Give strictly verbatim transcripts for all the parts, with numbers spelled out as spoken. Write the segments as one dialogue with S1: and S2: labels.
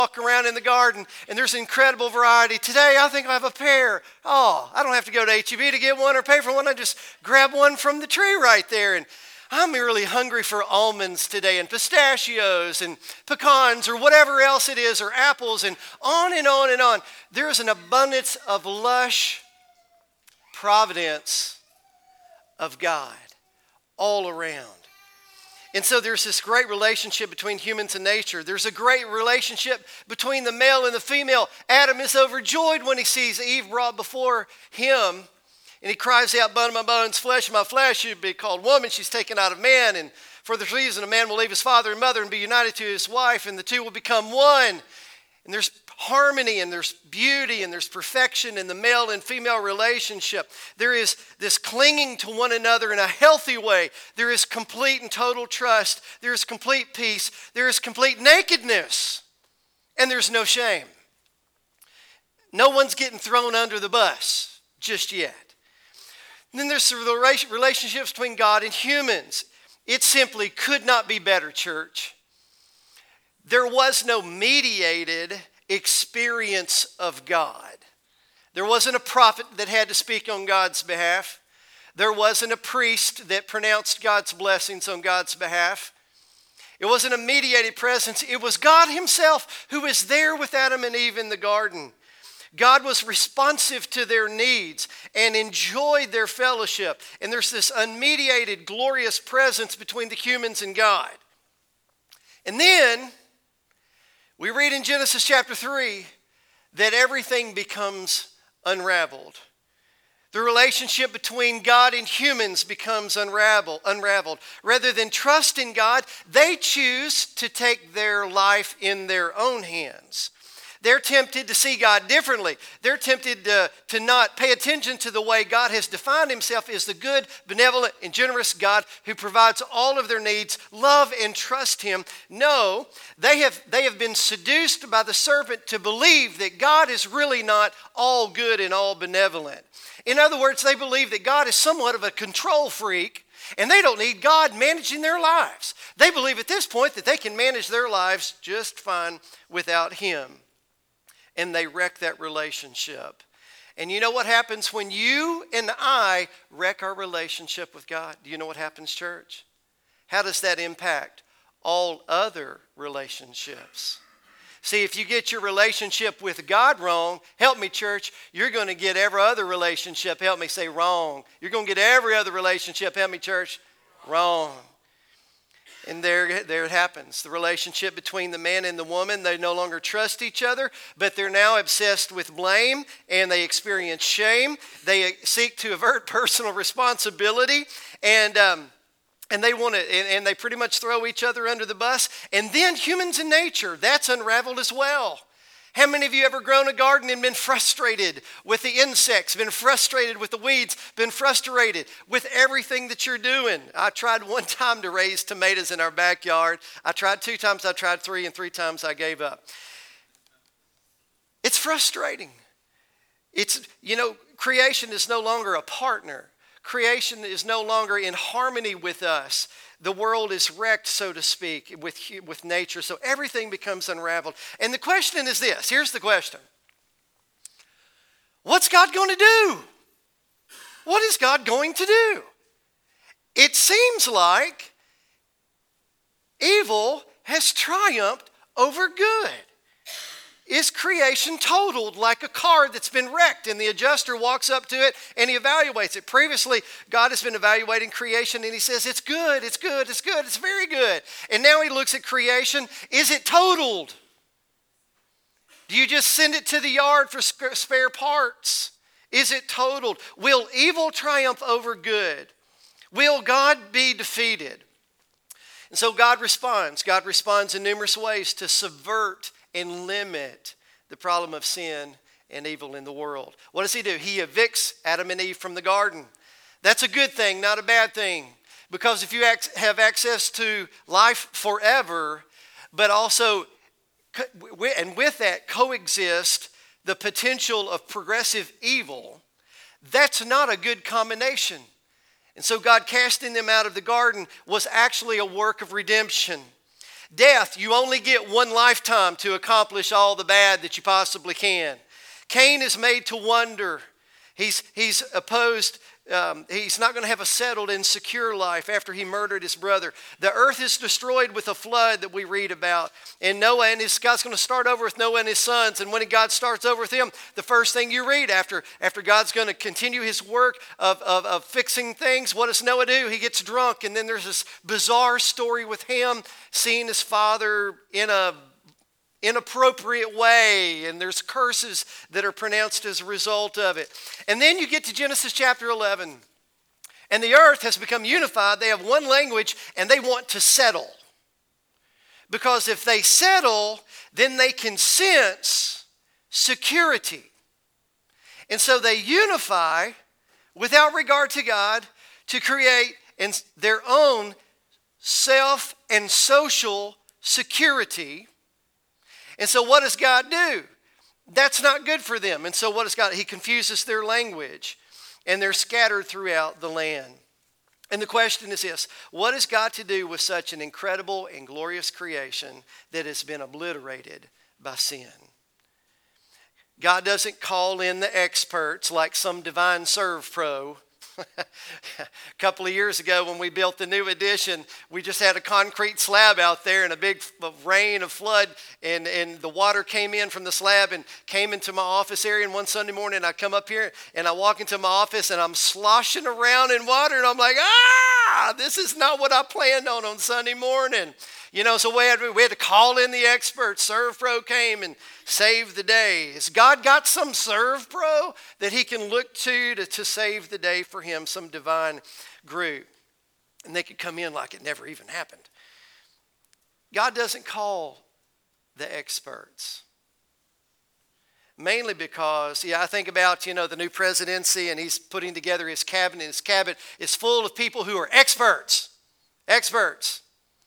S1: walk around in the garden, and there's incredible variety. Today, I think I have a pear. Oh, I don't have to go to H E B to get one or pay for one. I just grab one from the tree right there. And I'm really hungry for almonds today, and pistachios, and pecans, or whatever else it is, or apples, and on and on and on. There is an abundance of lush providence of God all around. And so there's this great relationship between humans and nature. There's a great relationship between the male and the female. Adam is overjoyed when he sees Eve brought before him. And he cries out, bone of my bones, flesh of my flesh. She'd be called woman. She's taken out of man. And for this reason, a man will leave his father and mother and be united to his wife. And the two will become one. And there's harmony and there's beauty and there's perfection in the male and female relationship. There is this clinging to one another in a healthy way. There is complete and total trust. There is complete peace. There is complete nakedness. And there's no shame. No one's getting thrown under the bus just yet. And then there's the relationships between God and humans. It simply could not be better, church. There was no mediated experience of God. There wasn't a prophet that had to speak on God's behalf. There wasn't a priest that pronounced God's blessings on God's behalf. It wasn't a mediated presence. It was God himself who was there with Adam and Eve in the garden. God was responsive to their needs and enjoyed their fellowship. And there's this unmediated, glorious presence between the humans and God. And then we read in Genesis chapter three that everything becomes unraveled. The relationship between God and humans becomes unraveled. unraveled. Rather than trust in God, they choose to take their life in their own hands. They're tempted to see God differently. They're tempted to, to not pay attention to the way God has defined himself as the good, benevolent, and generous God who provides all of their needs, love and trust him. No, they have, they have been seduced by the serpent to believe that God is really not all good and all benevolent. In other words, they believe that God is somewhat of a control freak, and they don't need God managing their lives. They believe at this point that they can manage their lives just fine without him. And they wreck that relationship. And you know what happens when you and I wreck our relationship with God? Do you know what happens, church? How does that impact all other relationships? See, if you get your relationship with God wrong, help me, church, you're going to get every other relationship, help me say wrong. You're going to get every other relationship, help me, church, wrong. And there, there it happens. The relationship between the man and the woman, they no longer trust each other, but they're now obsessed with blame, and they experience shame. They seek to avert personal responsibility, and um, and they want to, and, and they pretty much throw each other under the bus. And then humans and nature, that's unraveled as well. How many of you ever grown a garden and been frustrated with the insects, been frustrated with the weeds, been frustrated with everything that you're doing? I tried one time to raise tomatoes in our backyard. I tried two times, I tried three, and three times I gave up. It's frustrating. It's, you know, creation is no longer a partner. Creation is no longer in harmony with us. The world is wrecked, so to speak, with, with nature. So everything becomes unraveled. And the question is this. Here's the question. What's God going to do? What is God going to do? It seems like evil has triumphed over good. Is creation totaled like a car that's been wrecked, and the adjuster walks up to it and he evaluates it? Previously, God has been evaluating creation and he says, it's good, it's good, it's good, it's very good. And now he looks at creation. Is it totaled? Do you just send it to the yard for spare parts? Is it totaled? Will evil triumph over good? Will God be defeated? And so God responds. God responds in numerous ways to subvert and limit the problem of sin and evil in the world. What does he do? He evicts Adam and Eve from the garden. That's a good thing, not a bad thing. Because if you have access to life forever, but also, and with that coexist the potential of progressive evil, that's not a good combination. And so God casting them out of the garden was actually a work of redemption. Death, you only get one lifetime to accomplish all the bad that you possibly can. Cain is made to wonder. He's, he's opposed, um, he's not going to have a settled and secure life after he murdered his brother. The earth is destroyed with a flood that we read about. And Noah and his, God's going to start over with Noah and his sons. And when God starts over with him, the first thing you read after, after God's going to continue his work of, of, of fixing things, what does Noah do? He gets drunk. And then there's this bizarre story with him seeing his father in a inappropriate way, and there's curses that are pronounced as a result of it. And then you get to Genesis chapter eleven, and the earth has become unified. They have one language, and they want to settle. Because if they settle, then they can sense security. And so they unify without regard to God to create their own self and social security. And so what does God do? That's not good for them. And so what does God? He confuses their language, and they're scattered throughout the land. And the question is this: what has God to do with such an incredible and glorious creation that has been obliterated by sin? God doesn't call in the experts like some divine serve pro. A couple of years ago when we built the new addition, we just had a concrete slab out there and a big rain of flood, and, and the water came in from the slab and came into my office area. And one Sunday morning I come up here and I walk into my office and I'm sloshing around in water, and I'm like, ah, this is not what I planned on on Sunday morning. You know, so we had, we had to call in the experts. ServPro came and saved the day. Has God got some ServPro that he can look to, to to save the day for him, some divine group? And they could come in like it never even happened. God doesn't call the experts. Mainly because, yeah, I think about, you know, the new presidency, and he's putting together his cabinet. His cabinet is full of people who are experts. Experts.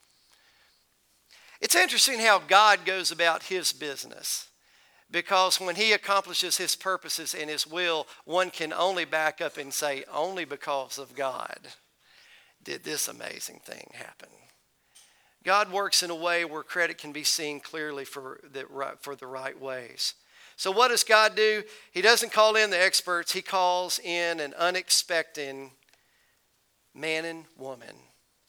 S1: It's interesting how God goes about his business, because when he accomplishes his purposes and his will, one can only back up and say, only because of God did this amazing thing happen. God works in a way where credit can be seen clearly for the right, for the right ways. So what does God do? He doesn't call in the experts. He calls in an unexpected man and woman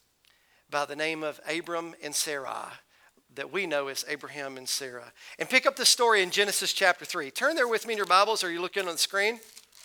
S1: by the name of Abram and Sarai, that we know as Abraham and Sarah. And pick up the story in Genesis chapter three. Turn there with me in your Bibles, or are you looking on the screen?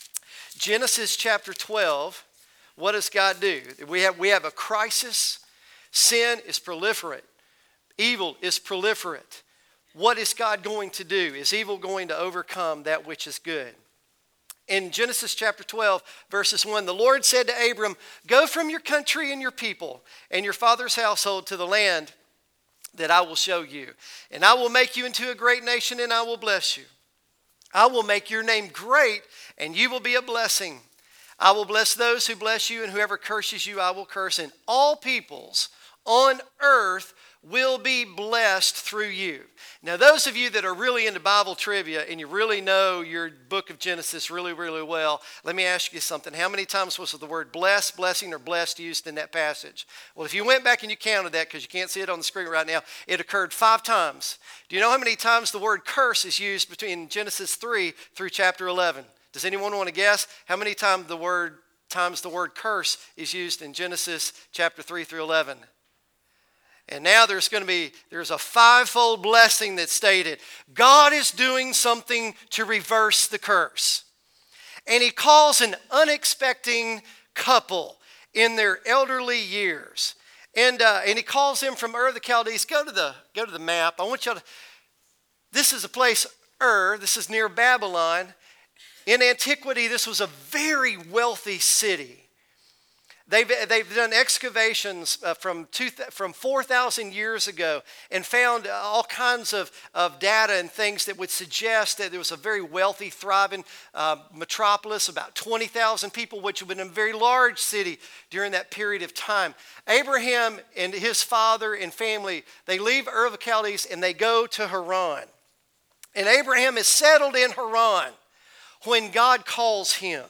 S1: Genesis chapter twelve. What does God do? We have, we have a crisis. Sin is proliferate. Evil is proliferate. What is God going to do? Is evil going to overcome that which is good? In Genesis chapter twelve, verses one, the Lord said to Abram, "Go from your country and your people and your father's household to the land that I will show you. And I will make you into a great nation, and I will bless you. I will make your name great, and you will be a blessing. I will bless those who bless you, and whoever curses you, I will curse. And all peoples on earth will be blessed through you." Now, those of you that are really into Bible trivia and you really know your book of Genesis really, really well, let me ask you something. How many times was the word bless, blessing, or blessed used in that passage? Well, if you went back and you counted that, because you can't see it on the screen right now, it occurred five times. Do you know how many times the word curse is used between Genesis three through chapter eleven? Does anyone want to guess how many times the word times the word curse is used in Genesis chapter three through eleven? And now there's going to be, there's a fivefold blessing that's stated. God is doing something to reverse the curse. And he calls an unexpected couple in their elderly years. And uh, and he calls them from Ur of the Chaldees. Go to the, go to the map. I want you to, this is a place, Ur, this is near Babylon. In antiquity, this was a very wealthy city. They've, they've done excavations uh, from, two, from four thousand years ago and found all kinds of, of data and things that would suggest that there was a very wealthy, thriving uh, metropolis, about twenty thousand people, which would have been a very large city during that period of time. Abraham and his father and family, they leave Ur of the Chaldees and they go to Haran. And Abraham is settled in Haran when God calls him.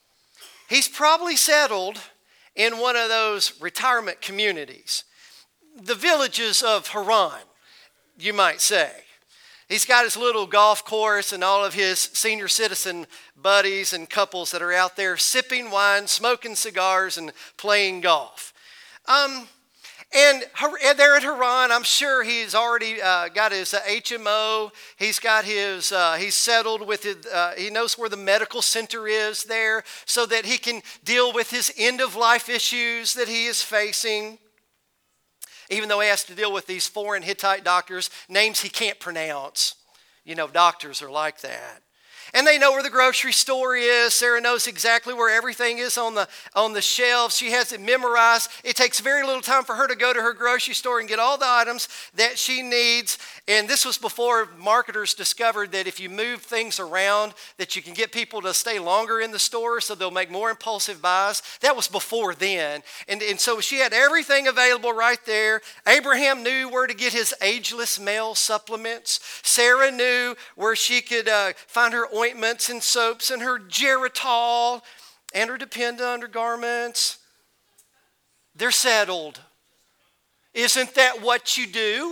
S1: He's probably settled in one of those retirement communities. the villages of Haran, you might say. He's got his little golf course and all of his senior citizen buddies and couples that are out there sipping wine, smoking cigars, and playing golf. Um, and there at Haran, I'm sure he's already uh, got his uh, H M O. He's got his, uh, he's settled with his, uh, he knows where the medical center is there so that he can deal with his end-of-life issues that he is facing. Even though he has to deal with these foreign Hittite doctors, names he can't pronounce. You know, doctors are like that. And they know where the grocery store is. Sarah knows exactly where everything is on the, on the shelves. She has it memorized. It takes very little time for her to go to her grocery store and get all the items that she needs. And this was before marketers discovered that if you move things around, that you can get people to stay longer in the store so they'll make more impulsive buys. That was before then. And, and so she had everything available right there. Abraham knew where to get his ageless male supplements. Sarah knew where she could uh, find her ointments and soaps and her Geritol and her Dependa undergarments. They're settled. Isn't that what you do?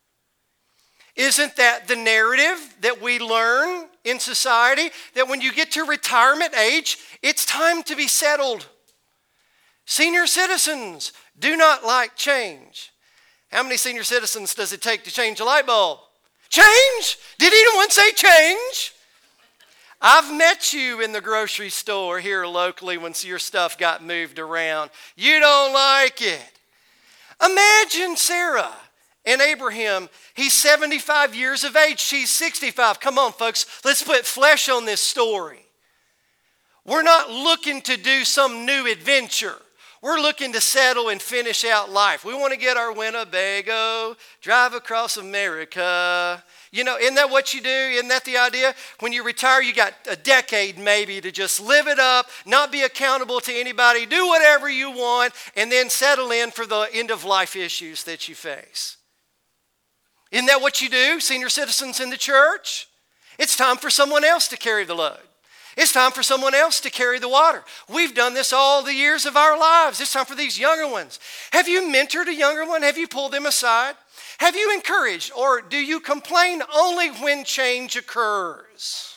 S1: Isn't that the narrative that we learn in society? That when you get to retirement age, it's time to be settled. Senior citizens do not like change. How many senior citizens does it take to change a light bulb? Change? Did anyone say change? I've met you in the grocery store here locally when your stuff got moved around. You don't like it. Imagine Sarah and Abraham. He's seventy-five years of age. She's sixty-five. Come on, folks. Let's put flesh on this story. We're not looking to do some new adventure. We're looking to settle and finish out life. We want to get our Winnebago, drive across America. You know, isn't that what you do? Isn't that the idea? When you retire, you got a decade maybe to just live it up, not be accountable to anybody, do whatever you want, and then settle in for the end-of-life issues that you face. Isn't that what you do, senior citizens in the church? It's time for someone else to carry the load. It's time for someone else to carry the water. We've done this all the years of our lives. It's time for these younger ones. Have you mentored a younger one? Have you pulled them aside? Have you encouraged, or do you complain only when change occurs?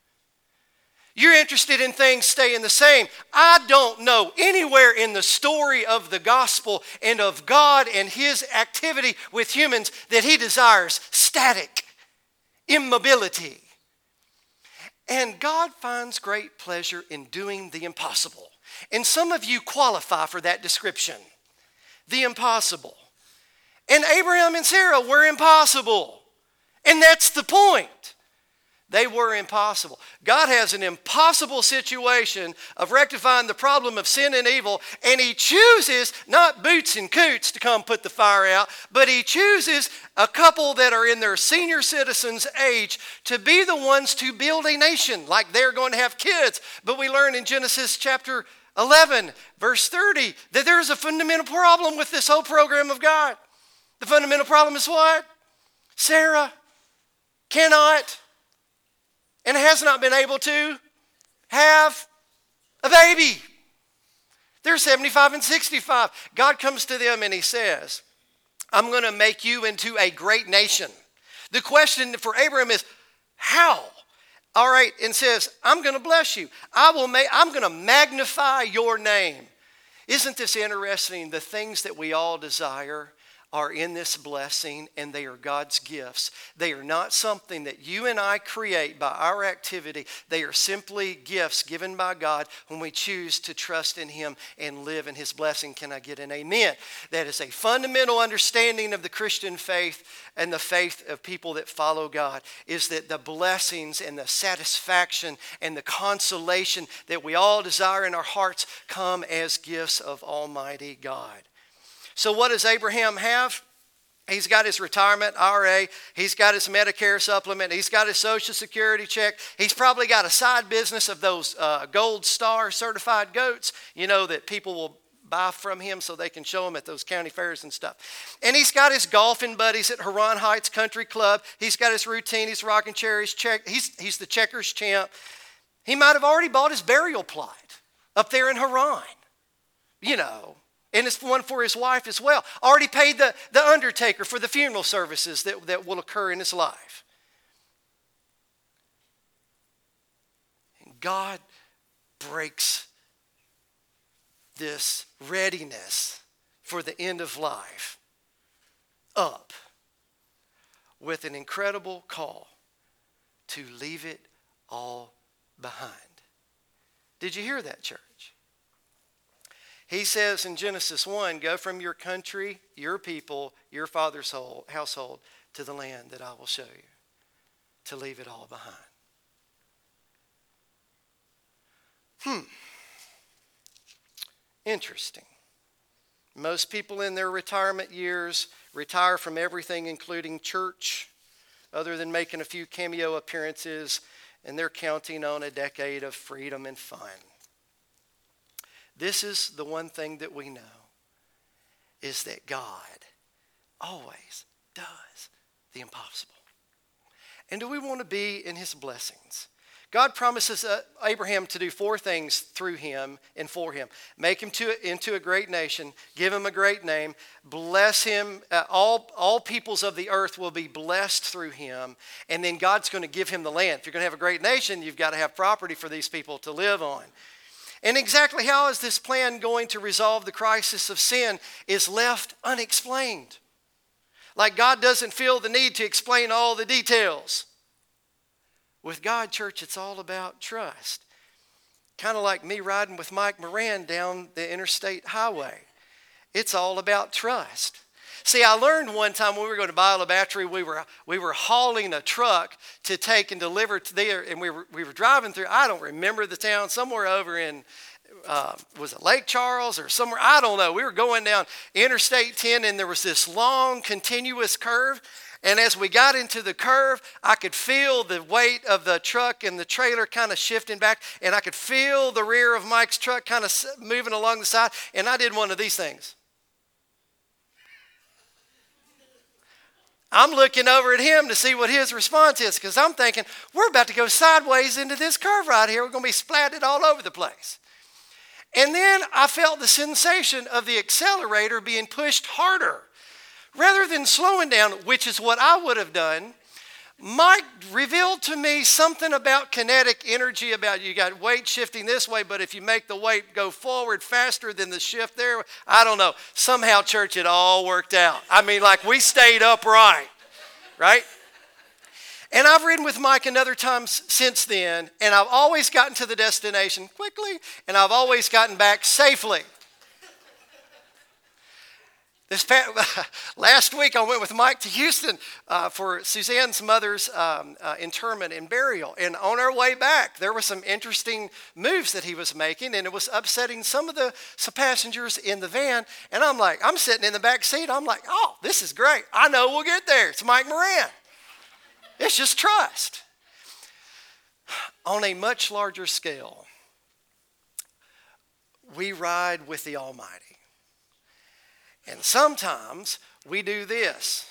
S1: You're interested in things staying the same. I don't know anywhere in the story of the gospel and of God and his activity with humans that he desires static immobility. And God finds great pleasure in doing the impossible. And some of you qualify for that description. The impossible. And Abraham and Sarah were impossible. And that's the point. They were impossible. God has an impossible situation of rectifying the problem of sin and evil, and he chooses not Boots and Coots to come put the fire out, but he chooses a couple that are in their senior citizens' age to be the ones to build a nation, like they're going to have kids. But we learn in Genesis chapter eleven, verse thirty, that there's a fundamental problem with this whole program of God. The fundamental problem is what? Sarah cannot and has not been able to have a baby. They're seventy-five and sixty-five. God comes to them and he says, I'm going to make you into a great nation. The question for Abraham is, how? All right, and says, I'm going to bless you. I will make, I'm going to magnify your name. Isn't this interesting? The things that we all desire are in this blessing, and they are God's gifts. They are not something that you and I create by our activity. They are simply gifts given by God when we choose to trust in him and live in his blessing. Can I get an amen? That is a fundamental understanding of the Christian faith and the faith of people that follow God, is that the blessings and the satisfaction and the consolation that we all desire in our hearts come as gifts of Almighty God. So what does Abraham have? He's got his retirement I R A. He's got his Medicare supplement. He's got his Social Security check. He's probably got a side business of those uh, Gold Star certified goats, you know, that people will buy from him so they can show them at those county fairs and stuff. And he's got his golfing buddies at Haran Heights Country Club. He's got his routine. He's rocking cherries. Check. He's, he's the checkers champ. He might have already bought his burial plot up there in Haran, you know. And it's one for his wife as well. Already paid the, the undertaker for the funeral services that, that will occur in his life. And God breaks this readiness for the end of life up with an incredible call to leave it all behind. Did you hear that, church? He says in Genesis one, go from your country, your people, your father's household to the land that I will show you, to leave it all behind. Hmm. Interesting. Most people in their retirement years retire from everything, including church, other than making a few cameo appearances, and they're counting on a decade of freedom and fun. This is the one thing that we know, is that God always does the impossible. And do we want to be in his blessings? God promises uh, Abraham to do four things through him and for him. Make him to, into a great nation, give him a great name, bless him. Uh, all, all peoples of the earth will be blessed through him. And then God's going to give him the land. If you're going to have a great nation, you've got to have property for these people to live on. And exactly how is this plan going to resolve the crisis of sin is left unexplained. Like God doesn't feel the need to explain all the details. With God, church, it's all about trust. Kind of like me riding with Mike Moran down the interstate highway. It's all about trust. See, I learned one time when we were going to Biola Battery, we were we were hauling a truck to take and deliver to there, and we were we were driving through. I don't remember the town, somewhere over in uh, was it Lake Charles or somewhere? I don't know. We were going down Interstate ten, and there was this long, continuous curve. And as we got into the curve, I could feel the weight of the truck and the trailer kind of shifting back, and I could feel the rear of Mike's truck kind of moving along the side. And I did one of these things. I'm looking over at him to see what his response is, because I'm thinking, we're about to go sideways into this curve right here. We're going to be splatted all over the place. And then I felt the sensation of the accelerator being pushed harder. Rather than slowing down, which is what I would have done, Mike revealed to me something about kinetic energy, about you got weight shifting this way, but if you make the weight go forward faster than the shift there, I don't know. Somehow, church, it all worked out. I mean, like we stayed upright, right? And I've ridden with Mike another time since then, and I've always gotten to the destination quickly, and I've always gotten back safely. This past, last week, I went with Mike to Houston uh, for Suzanne's mother's um, uh, interment and burial. And on our way back, there were some interesting moves that he was making, and it was upsetting some of the some passengers in the van. And I'm like, I'm sitting in the back seat. I'm like, oh, this is great. I know we'll get there. It's Mike Moran. It's just trust. On a much larger scale, we ride with the Almighty. And sometimes we do this.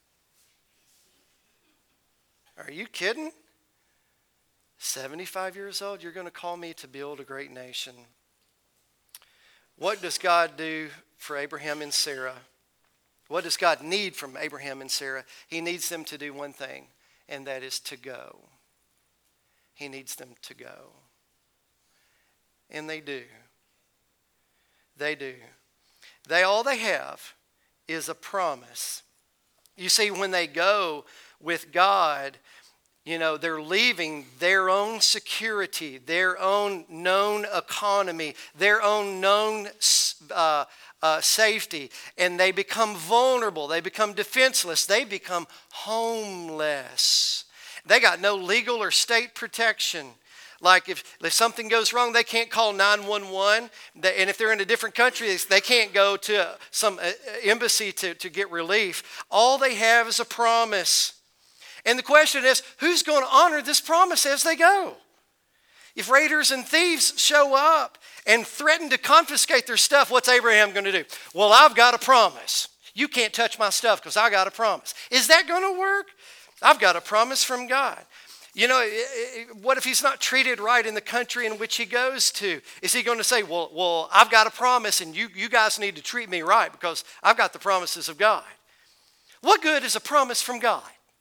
S1: Are you kidding? seventy-five years old, you're going to call me to build a great nation. What does God do for Abraham and Sarah? What does God need from Abraham and Sarah? He needs them to do one thing, and that is to go. He needs them to go. And they do. They do. They all they have is a promise. You see, when they go with God, you know, they're leaving their own security, their own known economy, their own known uh, uh, safety, and they become vulnerable. They become defenseless. They become homeless. They got no legal or state protection. Like if, if something goes wrong, they can't call nine one one. And if they're in a different country, they can't go to some embassy to, to get relief. All they have is a promise. And the question is, who's going to honor this promise as they go? If raiders and thieves show up and threaten to confiscate their stuff, what's Abraham going to do? Well, I've got a promise. You can't touch my stuff because I got a promise. Is that going to work? I've got a promise from God. You know, what if he's not treated right in the country in which he goes to? Is he going to say, well, well, I've got a promise and you, you guys need to treat me right because I've got the promises of God? What good is a promise from God?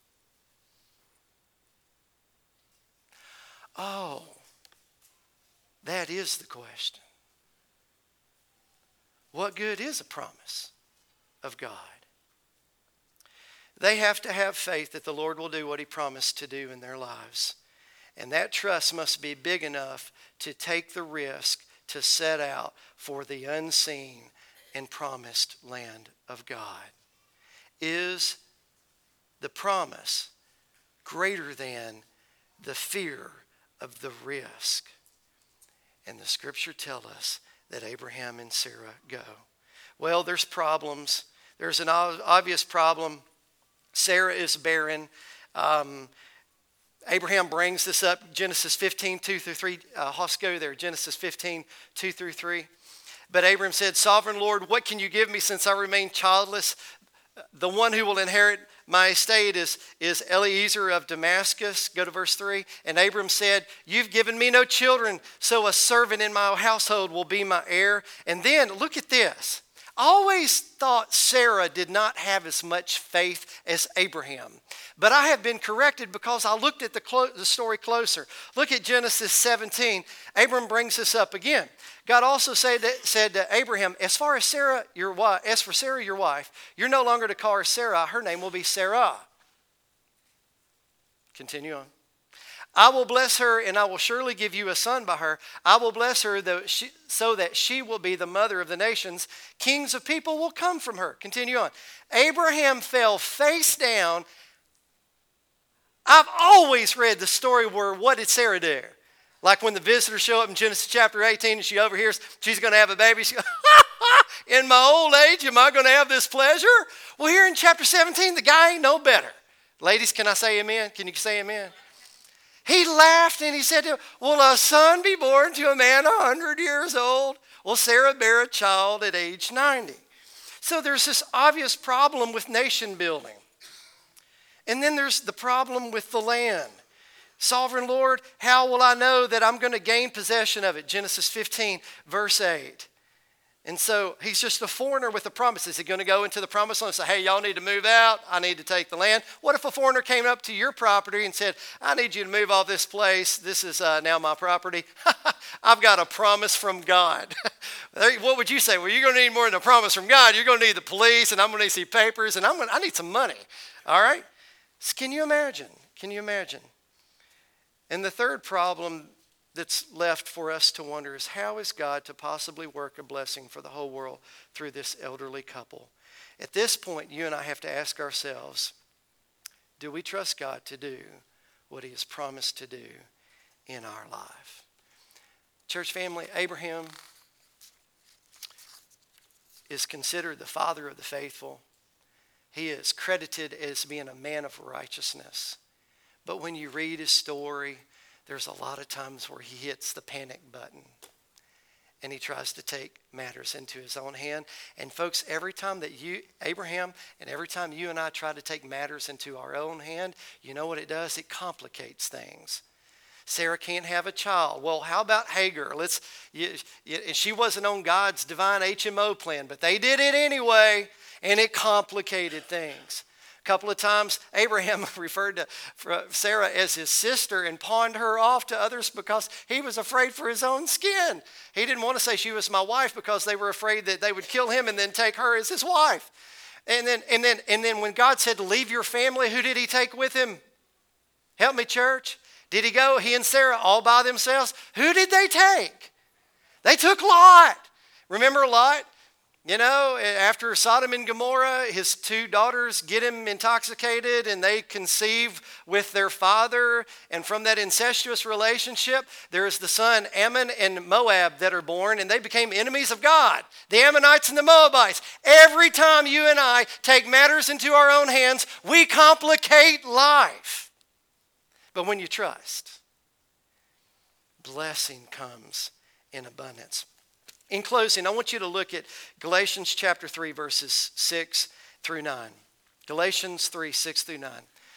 S1: Oh, that is the question. What good is a promise of God? They have to have faith that the Lord will do what he promised to do in their lives. And that trust must be big enough to take the risk to set out for the unseen and promised land of God. Is the promise greater than the fear of the risk? And the scripture tells us that Abraham and Sarah go. Well, there's problems. There's an obvious problem. Sarah is barren. Um, Abraham brings this up, Genesis fifteen, two through three. Uh, let's go there, Genesis fifteen, two through three. But Abraham said, Sovereign Lord, what can you give me since I remain childless? The one who will inherit my estate is, is Eliezer of Damascus. Go to verse three. And Abram said, you've given me no children, so a servant in my household will be my heir. And then, look at this. I always thought Sarah did not have as much faith as Abraham. But I have been corrected because I looked at the, clo- the story closer. Look at Genesis seventeen. Abram brings this up again. God also said to, said to Abraham, as far as Sarah, your wife, as for Sarah, your wife, you're no longer to call her Sarah. Her name will be Sarah. Continue on. I will bless her, and I will surely give you a son by her. I will bless her though she, so that she will be the mother of the nations. Kings of people will come from her. Continue on. Abraham fell face down. I've always read the story where what did Sarah do? Like when the visitors show up in Genesis chapter eighteen and she overhears she's going to have a baby. She goes, in my old age, am I going to have this pleasure? Well, here in chapter seventeen, the guy ain't no better. Ladies, can I say amen? Can you say amen? He laughed and he said to him, will a son be born to a man one hundred years old? Will Sarah bear a child at age ninety? So there's this obvious problem with nation building. And then there's the problem with the land. Sovereign Lord, how will I know that I'm going to gain possession of it? Genesis fifteen, verse eight. And so he's just a foreigner with a promise. Is he going to go into the promised land and say, hey, y'all need to move out. I need to take the land. What if a foreigner came up to your property and said, I need you to move off this place. This is uh, now my property. I've got a promise from God. What would you say? Well, you're going to need more than a promise from God. You're going to need the police, and I'm going to need to see papers, and I'm going to, I need some money. All right? So can you imagine? Can you imagine? And the third problem that's left for us to wonder is, how is God to possibly work a blessing for the whole world through this elderly couple? At this point, you and I have to ask ourselves, do we trust God to do what he has promised to do in our life? Church family, Abraham is considered the father of the faithful. He is credited as being a man of righteousness. But when you read his story, there's a lot of times where he hits the panic button and he tries to take matters into his own hand. And folks, every time that you, Abraham, and every time you and I try to take matters into our own hand, you know what it does? It complicates things. Sarah can't have a child. Well, how about Hagar? Let's. You, you, she wasn't on God's divine H M O plan, but they did it anyway, and it complicated things. A couple of times, Abraham referred to Sarah as his sister and pawned her off to others because he was afraid for his own skin. He didn't want to say she was my wife because they were afraid that they would kill him and then take her as his wife. And then, and then, and then when God said to leave your family, who did he take with him? Help me, church. Did he go, he and Sarah, all by themselves? Who did they take? They took Lot. Remember Lot? You know, after Sodom and Gomorrah, his two daughters get him intoxicated and they conceive with their father. And from that incestuous relationship, there is the son Ammon and Moab that are born, and they became enemies of God. The Ammonites and the Moabites. Every time you and I take matters into our own hands, we complicate life. But when you trust, blessing comes in abundance. In closing, I want you to look at Galatians chapter three, verses six through nine. Galatians three, six through nine.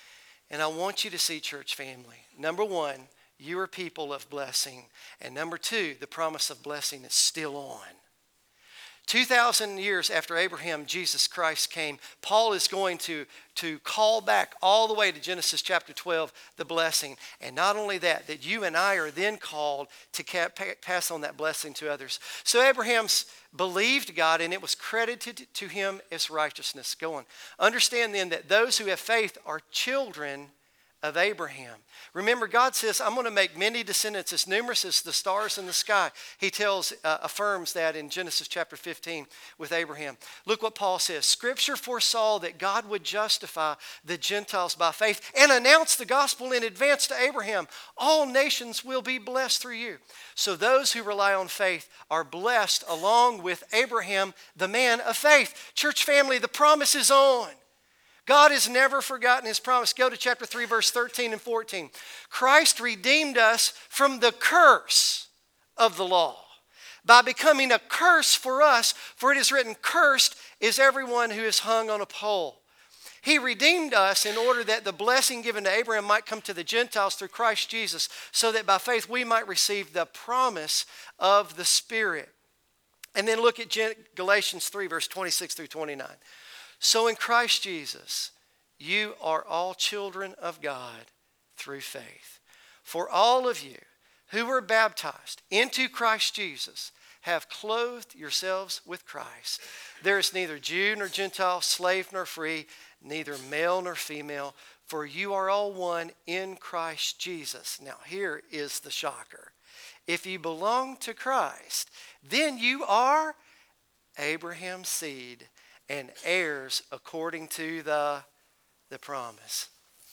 S1: And I want you to see, church family, number one, you are people of blessing. And number two, the promise of blessing is still on. two thousand years after Abraham, Jesus Christ came, Paul is going to, to call back all the way to Genesis chapter twelve, the blessing. And not only that, that you and I are then called to ca- pass on that blessing to others. So Abraham's believed God, and it was credited to him as righteousness. Go on. Understand then that those who have faith are children of Abraham. Remember, God says, I'm going to make many descendants as numerous as the stars in the sky. He tells, uh, affirms that in Genesis chapter fifteen with Abraham. Look what Paul says. Scripture foresaw that God would justify the Gentiles by faith and announce the gospel in advance to Abraham. All nations will be blessed through you. So those who rely on faith are blessed along with Abraham, the man of faith. Church family, the promise is on. God has never forgotten his promise. Go to chapter three, verse thirteen and fourteen. Christ redeemed us from the curse of the law by becoming a curse for us, for it is written, cursed is everyone who is hung on a pole. He redeemed us in order that the blessing given to Abraham might come to the Gentiles through Christ Jesus, so that by faith we might receive the promise of the Spirit. And then look at Galatians three, verse twenty-six through twenty-nine. So in Christ Jesus, you are all children of God through faith. For all of you who were baptized into Christ Jesus have clothed yourselves with Christ. There is neither Jew nor Gentile, slave nor free, neither male nor female, for you are all one in Christ Jesus. Now here is the shocker. If you belong to Christ, then you are Abraham's seed and heirs according to the, the promise.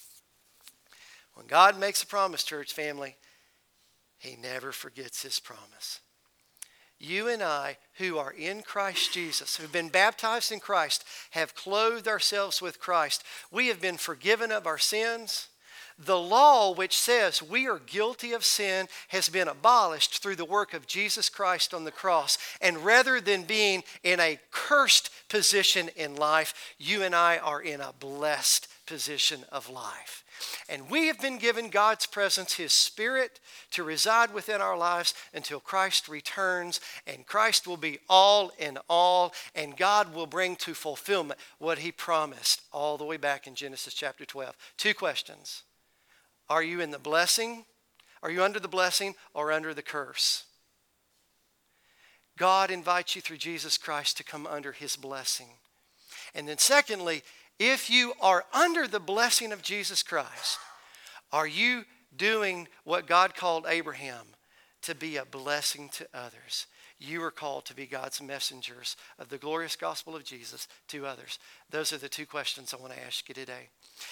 S1: When God makes a promise, church family, he never forgets his promise. You and I, who are in Christ Jesus, who've been baptized in Christ, have clothed ourselves with Christ. We have been forgiven of our sins. The law which says we are guilty of sin has been abolished through the work of Jesus Christ on the cross. And rather than being in a cursed position in life, you and I are in a blessed position of life. And we have been given God's presence, his Spirit, to reside within our lives until Christ returns. And Christ will be all in all. And God will bring to fulfillment what he promised all the way back in Genesis chapter twelve. Two questions. Are you in the blessing? Are you under the blessing or under the curse? God invites you through Jesus Christ to come under his blessing. And then secondly, if you are under the blessing of Jesus Christ, are you doing what God called Abraham, to be a blessing to others? You are called to be God's messengers of the glorious gospel of Jesus to others. Those are the two questions I want to ask you today.